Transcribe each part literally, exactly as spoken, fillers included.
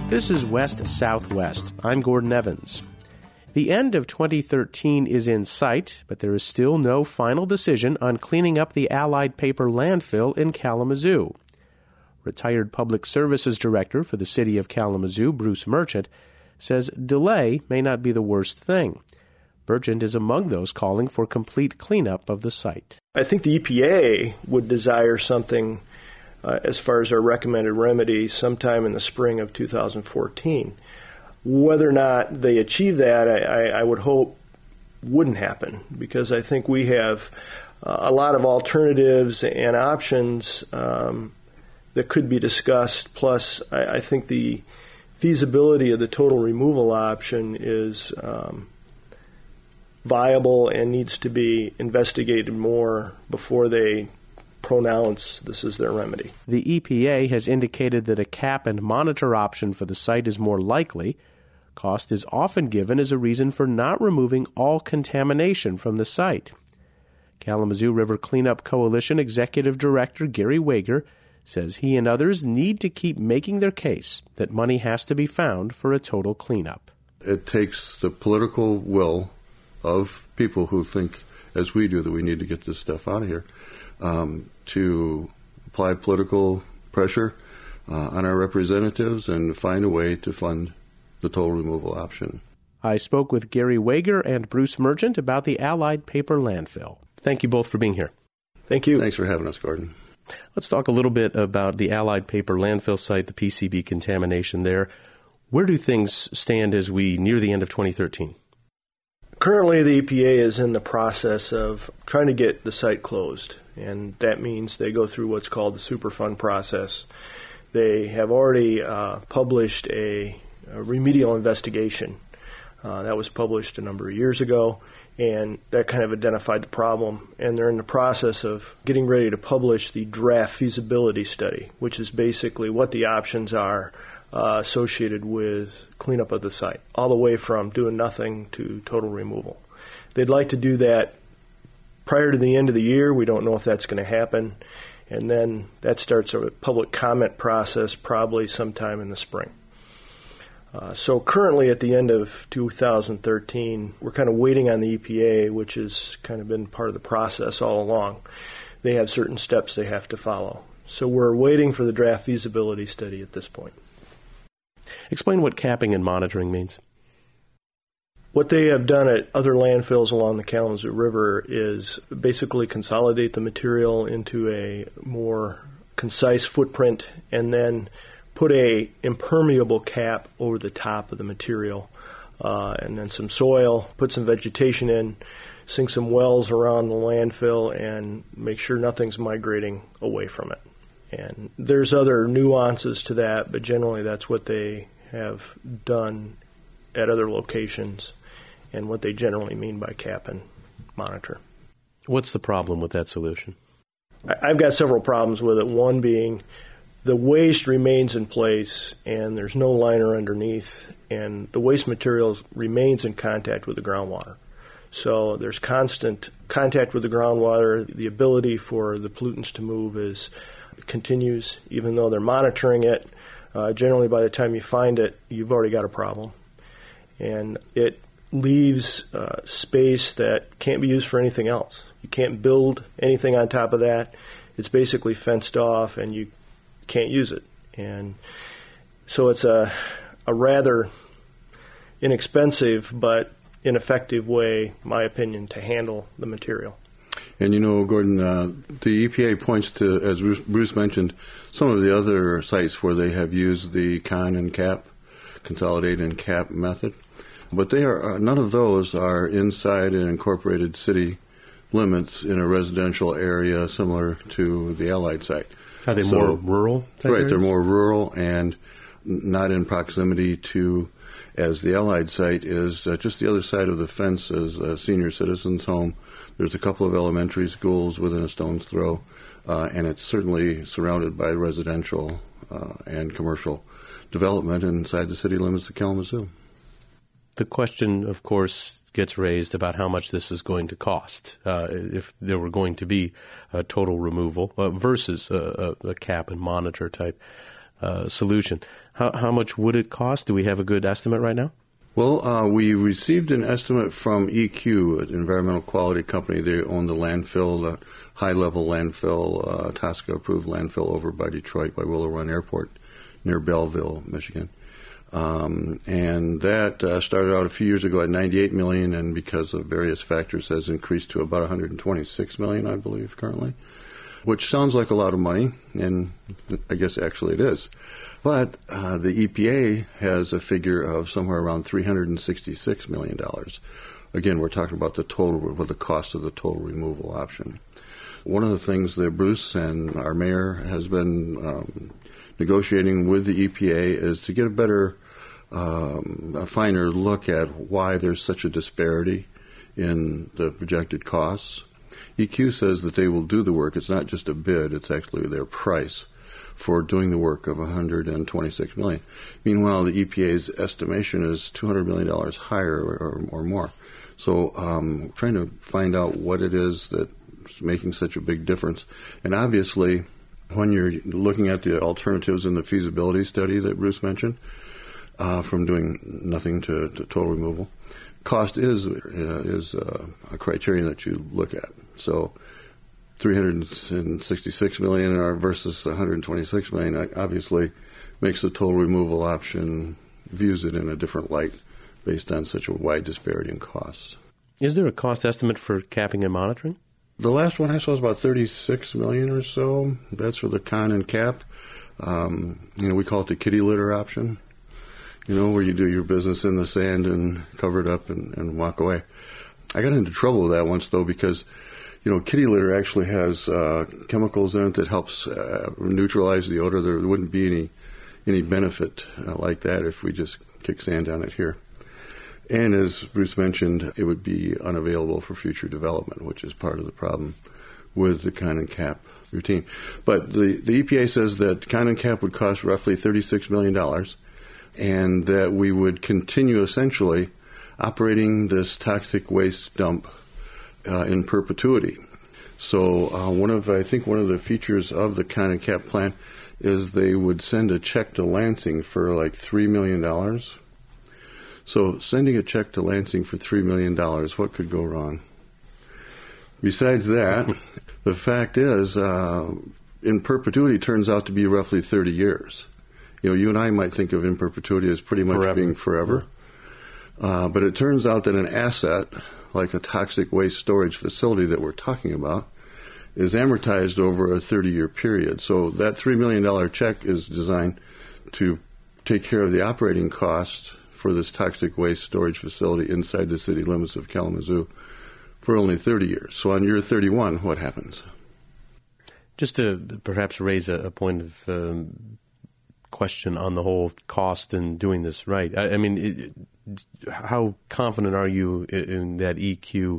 This is West Southwest. I'm Gordon Evans. The end of twenty thirteen is in sight, but there is still no final decision on cleaning up the Allied Paper landfill in Kalamazoo. Retired Public Services Director for the City of Kalamazoo, Bruce Merchant, says delay may not be the worst thing. Merchant is among those calling for complete cleanup of the site. I think the E P A would desire something uh, as far as our recommended remedy sometime in the spring of two thousand fourteen. Whether or not they achieve that, I, I, I would hope wouldn't happen, because I think we have uh, a lot of alternatives and options um, that could be discussed. Plus, I, I think the feasibility of the total removal option is um, viable and needs to be investigated more before they pronounce this is their remedy. The E P A has indicated that a cap and monitor option for the site is more likely. Cost is often given as a reason for not removing all contamination from the site. Kalamazoo River Cleanup Coalition Executive Director Gary Wager says he and others need to keep making their case that money has to be found for a total cleanup. It takes the political will of people who think, as we do, that we need to get this stuff out of here, um, to apply political pressure uh, on our representatives and find a way to fund the total removal option. I spoke with Gary Wager and Bruce Merchant about the Allied Paper landfill. Thank you both for being here. Thank you. Thanks for having us, Gordon. Let's talk a little bit about the Allied Paper landfill site, the P C B contamination there. Where do things stand as we near the end of twenty thirteen? Currently, the E P A is in the process of trying to get the site closed, and that means they go through what's called the Superfund process. They have already uh, published a, a remedial investigation. Uh, that was published a number of years ago, and that kind of identified the problem. And they're in the process of getting ready to publish the draft feasibility study, which is basically what the options are Uh, associated with cleanup of the site, all the way from doing nothing to total removal. They'd like to do that prior to the end of the year. We don't know if that's going to happen. And then that starts a public comment process probably sometime in the spring. Uh, so currently at the end of two thousand thirteen, we're kind of waiting on the E P A, which has kind of been part of the process all along. They have certain steps they have to follow. So we're waiting for the draft feasibility study at this point. Explain what capping and monitoring means. What they have done at other landfills along the Kalamazoo River is basically consolidate the material into a more concise footprint and then put a impermeable cap over the top of the material, uh, and then some soil, put some vegetation in, sink some wells around the landfill, and make sure nothing's migrating away from it. And there's other nuances to that, but generally that's what they have done at other locations and what they generally mean by cap and monitor. What's the problem with that solution? I've got several problems with it. One being the waste remains in place and there's no liner underneath, and the waste materials remains in contact with the groundwater. So there's constant contact with the groundwater. The ability for the pollutants to move is continues, even though they're monitoring it. Uh, generally, by the time you find it, you've already got a problem. And it leaves uh, space that can't be used for anything else. You can't build anything on top of that. It's basically fenced off, and you can't use it. And so it's a, a rather inexpensive but ineffective way, in my opinion, to handle the material. And, you know, Gordon, uh, the E P A points to, as Bruce mentioned, some of the other sites where they have used the con and cap, consolidate and cap method. But they are none of those are inside an incorporated city limits in a residential area similar to the Allied site. Are they so, more rural? Right, areas? They're more rural and not in proximity to, as the Allied site is uh, just the other side of the fence as a senior citizen's home. There's a couple of elementary schools within a stone's throw, uh, and it's certainly surrounded by residential uh, and commercial development inside the city limits of Kalamazoo. The question, of course, gets raised about how much this is going to cost uh, if there were going to be a total removal uh, versus a, a, a cap and monitor type. uh, solution. How, how much would it cost? Do we have a good estimate right now? Well, uh, we received an estimate from E Q, an environmental quality company. They own the landfill, the high-level landfill, uh, TSCA-approved landfill over by Detroit, by Willow Run Airport, near Belleville, Michigan. Um, and that uh, started out a few years ago at ninety-eight million dollars, and because of various factors has increased to about one hundred twenty-six million dollars, I believe, currently, which sounds like a lot of money, and I guess actually it is. But uh, the E P A has a figure of somewhere around three hundred sixty-six million dollars. Again, we're talking about the total, what the cost of the total removal option. One of the things that Bruce and our mayor has been um, negotiating with the E P A is to get a better, um, a finer look at why there's such a disparity in the projected costs. E Q says that they will do the work. It's not just a bid, it's actually their price for doing the work of one hundred twenty-six million dollars. Meanwhile, the E P A's estimation is two hundred million dollars higher or, or more. So um, trying to find out what it is that's making such a big difference. And obviously, when you're looking at the alternatives in the feasibility study that Bruce mentioned, uh, from doing nothing to, to total removal, cost is, uh, is uh, a criterion that you look at. So three hundred sixty-six million dollars versus one hundred twenty-six million dollars obviously makes the total removal option, views it in a different light based on such a wide disparity in costs. Is there a cost estimate for capping and monitoring? The last one I saw was about thirty-six million dollars or so. That's for the con and cap. Um, you know, we call it the kitty litter option, you know, where you do your business in the sand and cover it up and, and walk away. I got into trouble with that once, though, because you know, kitty litter actually has uh, chemicals in it that helps uh, neutralize the odor. There wouldn't be any any benefit uh, like that if we just kick sand on it here. And as Bruce mentioned, it would be unavailable for future development, which is part of the problem with the con and cap routine. But the, the E P A says that con and cap would cost roughly thirty-six million dollars, and that we would continue essentially operating this toxic waste dump Uh, in perpetuity. So uh, one of, I think one of the features of the con and cap plan is they would send a check to Lansing for like three million dollars. So sending a check to Lansing for three million dollars, what could go wrong? Besides that, the fact is, uh, in perpetuity turns out to be roughly thirty years. You know, you and I might think of in perpetuity as pretty much forever. being forever. Uh, but it turns out that an asset like a toxic waste storage facility that we're talking about, is amortized over a thirty-year period. So that three million dollars check is designed to take care of the operating cost for this toxic waste storage facility inside the city limits of Kalamazoo for only thirty years. So on year thirty-one, what happens? Just to perhaps raise a, a point of um, question on the whole cost in doing this right. I, I mean, it, how confident are you in, in that E Q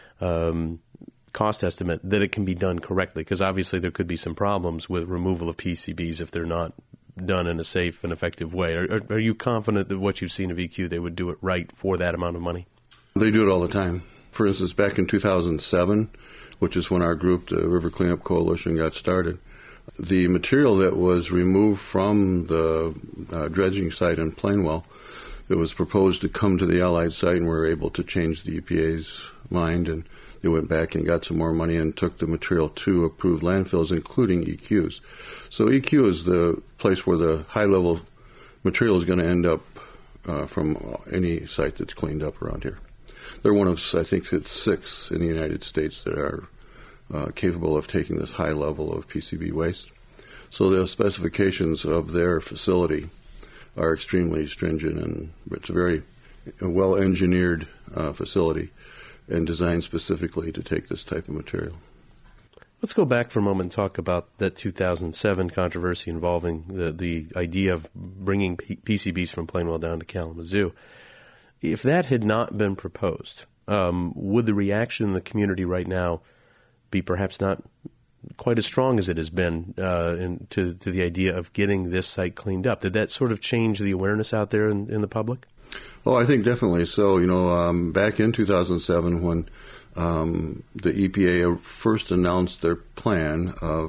um, cost estimate that it can be done correctly? Because obviously there could be some problems with removal of P C Bs if they're not done in a safe and effective way. Are, are, are you confident that what you've seen of E Q, they would do it right for that amount of money? They do it all the time. For instance, back in two thousand seven, which is when our group, the River Cleanup Coalition, got started, the material that was removed from the uh, dredging site in Plainwell, it was proposed to come to the Allied site, and we were able to change the E P A's mind, and they went back and got some more money and took the material to approved landfills, including E Q's. So E Q is the place where the high-level material is going to end up uh, from any site that's cleaned up around here. They're one of, I think it's six in the United States that are uh, capable of taking this high level of P C B waste. So the specifications of their facility are extremely stringent, and it's a very well-engineered uh, facility and designed specifically to take this type of material. Let's go back for a moment and talk about that two thousand seven controversy involving the, the idea of bringing P- PCBs from Plainwell down to Kalamazoo. If that had not been proposed, um, would the reaction in the community right now be perhaps not quite as strong as it has been uh, in, to, to the idea of getting this site cleaned up? Did that sort of change the awareness out there in, in the public? Oh, I think definitely so. You know, um, back in two thousand seven, when um, the E P A first announced their plan of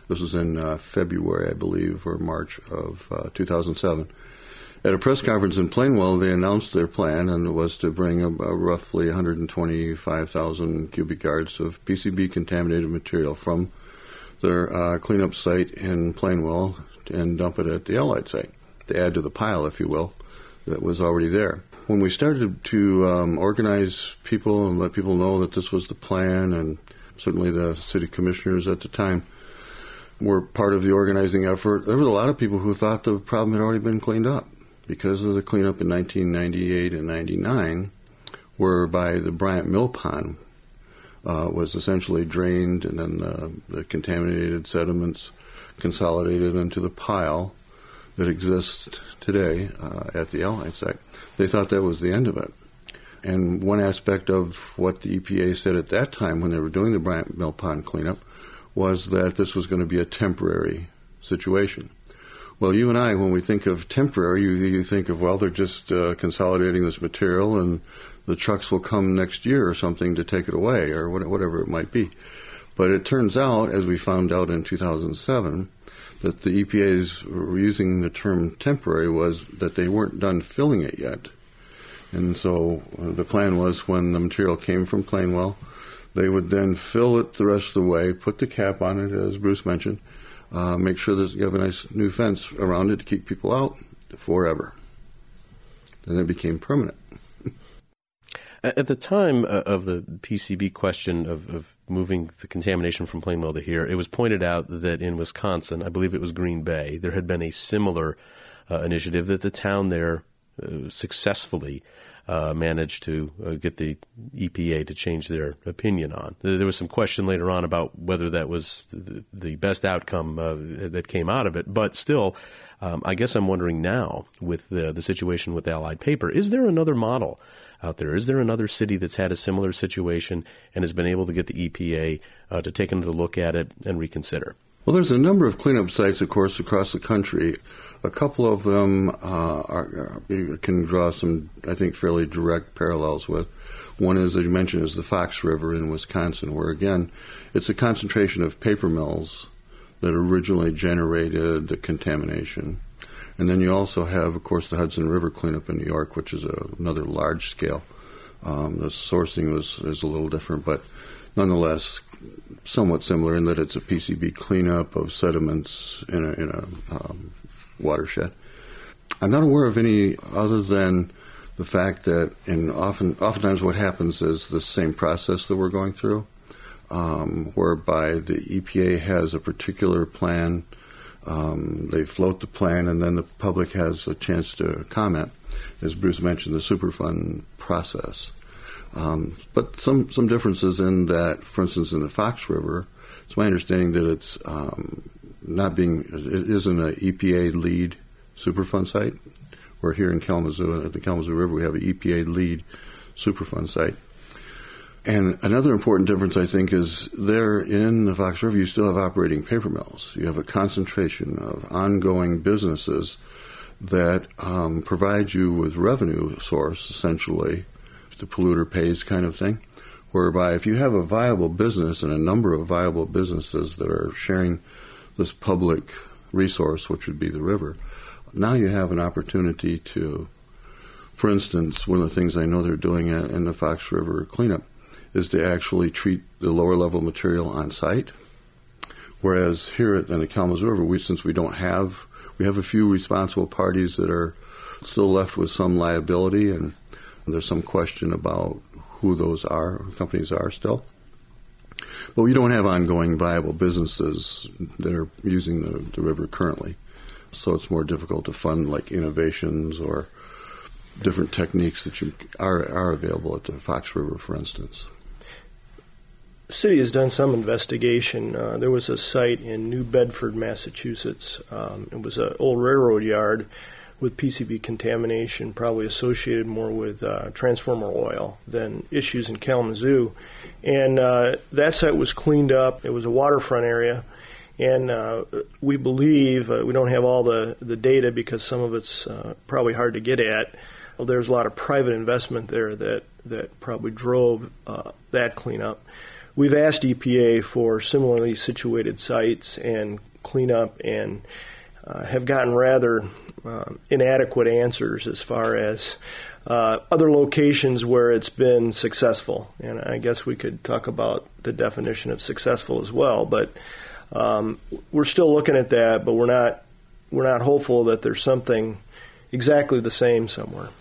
This was in uh, February, I believe, or March of uh, two thousand seven. At a press conference in Plainwell, they announced their plan, and it was to bring a, a roughly one hundred twenty-five thousand cubic yards of P C B-contaminated material from their uh, cleanup site in Plainwell and dump it at the Allied site, to add to the pile, if you will, that was already there. When we started to um, organize people and let people know that this was the plan, and certainly the city commissioners at the time were part of the organizing effort, there was a lot of people who thought the problem had already been cleaned up because of the cleanup in nineteen ninety-eight and ninety-nine, whereby the Bryant Mill Pond uh, was essentially drained, and then uh, the contaminated sediments consolidated into the pile that exists today uh, at the Allied site. They thought that was the end of it. And one aspect of what the E P A said at that time when they were doing the Bryant Mill Pond cleanup was that this was going to be a temporary situation. Well, you and I, when we think of temporary, you, you think of, well, they're just uh, consolidating this material and the trucks will come next year or something to take it away, or whatever it might be. But it turns out, as we found out in two thousand seven, that the E P A's using the term temporary was that they weren't done filling it yet. And so uh, the plan was when the material came from Plainwell, they would then fill it the rest of the way, put the cap on it, as Bruce mentioned, uh, make sure that you have a nice new fence around it to keep people out forever. Then it became permanent. At the time of the P C B question of, of moving the contamination from Plainwell to here, it was pointed out that in Wisconsin, I believe it was Green Bay, there had been a similar uh, initiative that the town there uh, successfully uh, managed to uh, get the E P A to change their opinion on. There was some question later on about whether that was the, the best outcome uh, that came out of it, but still, um, I guess I'm wondering now with the, the situation with Allied Paper, is there another model out there? Is there another city that's had a similar situation and has been able to get the E P A uh, to take another look at it and reconsider? Well, there's a number of cleanup sites, of course, across the country. A couple of them uh, are, are, can draw some, I think, fairly direct parallels with. One is, as you mentioned, is the Fox River in Wisconsin, where, again, it's a concentration of paper mills that originally generated the contamination. And then you also have, of course, the Hudson River cleanup in New York, which is a, another large scale. Um, the sourcing was is a little different, but nonetheless somewhat similar in that it's a P C B cleanup of sediments in a, in a um, watershed. I'm not aware of any other than the fact that, in often oftentimes what happens is the same process that we're going through, um, whereby the E P A has a particular plan. Um, they float the plan, and then the public has a chance to comment. As Bruce mentioned, the Superfund process. Um, but some, some differences in that, for instance, in the Fox River, it's my understanding that it's um, not being, it isn't an E P A lead Superfund site. Where here in Kalamazoo, at the Kalamazoo River, we have an E P A lead Superfund site. And another important difference, I think, is there in the Fox River, you still have operating paper mills. You have a concentration of ongoing businesses that um, provide you with revenue source, essentially, the polluter pays kind of thing, whereby if you have a viable business and a number of viable businesses that are sharing this public resource, which would be the river, now you have an opportunity to, for instance, one of the things I know they're doing in the Fox River cleanup is to actually treat the lower level material on site. Whereas here at in the Kalamazoo River, we, since we don't have, we have a few responsible parties that are still left with some liability, and there's some question about who those are, who companies are still. But we don't have ongoing viable businesses that are using the, the river currently. So it's more difficult to fund like innovations or different techniques that you are, are available at the Fox River, for instance. The city has done some investigation. Uh, there was a site in New Bedford, Massachusetts. Um, it was an old railroad yard with P C B contamination, probably associated more with uh, transformer oil than issues in Kalamazoo. And uh, that site was cleaned up. It was a waterfront area. And uh, we believe, uh, we don't have all the, the data because some of it's uh, probably hard to get at. Well, there's a lot of private investment there that, that probably drove uh, that cleanup. we've asked E P A for similarly situated sites and cleanup, and uh, have gotten rather uh, inadequate answers as far as uh, other locations where it's been successful. And I guess we could talk about the definition of successful as well, but um, we're still looking at that, but we're not we're not hopeful that there's something exactly the same somewhere.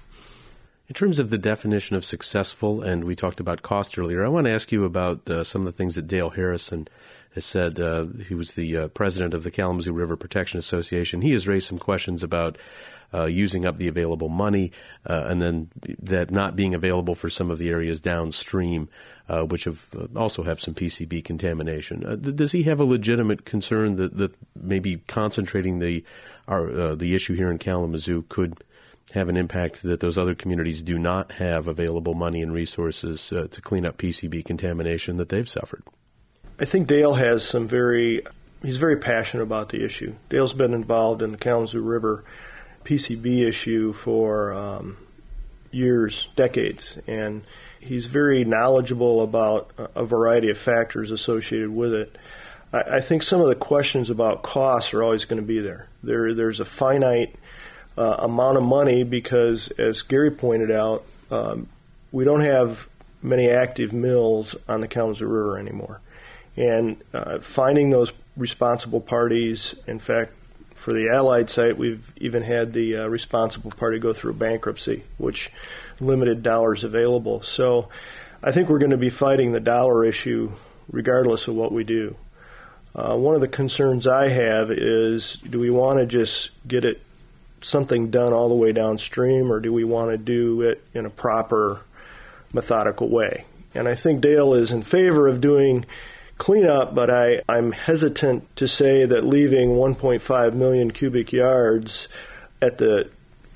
In terms of the definition of successful, and we talked about cost earlier, I want to ask you about uh, some of the things that Dale Harrison has said. Uh, he was the uh, president of the Kalamazoo River Protection Association. He has raised some questions about uh, using up the available money uh, and then that not being available for some of the areas downstream, uh, which have uh, also have some P C B contamination. Uh, does he have a legitimate concern that, that maybe concentrating the, our, uh, the issue here in Kalamazoo could have an impact that those other communities do not have available money and resources uh, to clean up P C B contamination that they've suffered? I think Dale has some very, he's very passionate about the issue. Dale's been involved in the Kalamazoo River P C B issue for um, years, decades, and he's very knowledgeable about a variety of factors associated with it. I, I think some of the questions about costs are always going to be there. There, there's a finite Uh, amount of money because, as Gary pointed out, um, we don't have many active mills on the Kalamazoo River anymore. And uh, finding those responsible parties, in fact, for the Allied site, we've even had the uh, responsible party go through bankruptcy, which limited dollars available. So I think we're going to be fighting the dollar issue regardless of what we do. Uh, one of the concerns I have is, do we want to just get it something done all the way downstream, or do we want to do it in a proper, methodical way? And I think Dale is in favor of doing cleanup, but I, I'm hesitant to say that leaving one point five million cubic yards at the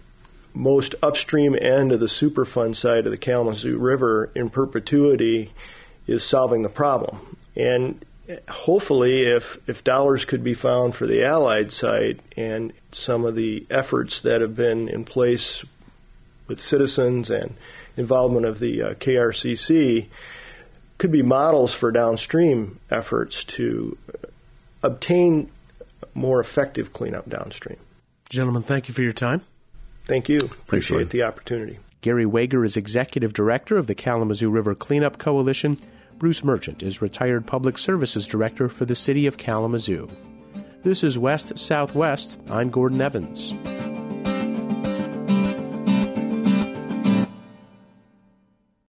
most upstream end of the Superfund side of the Kalamazoo River in perpetuity is solving the problem. And hopefully, if, if dollars could be found for the Allied site and some of the efforts that have been in place with citizens and involvement of the uh, K R C C could be models for downstream efforts to obtain more effective cleanup downstream. Gentlemen, thank you for your time. Thank you. Appreciate the opportunity. Gary Wager is Executive Director of the Kalamazoo River Cleanup Coalition. Bruce Merchant is Retired Public Services Director for the City of Kalamazoo. This is West Southwest. I'm Gordon Evans.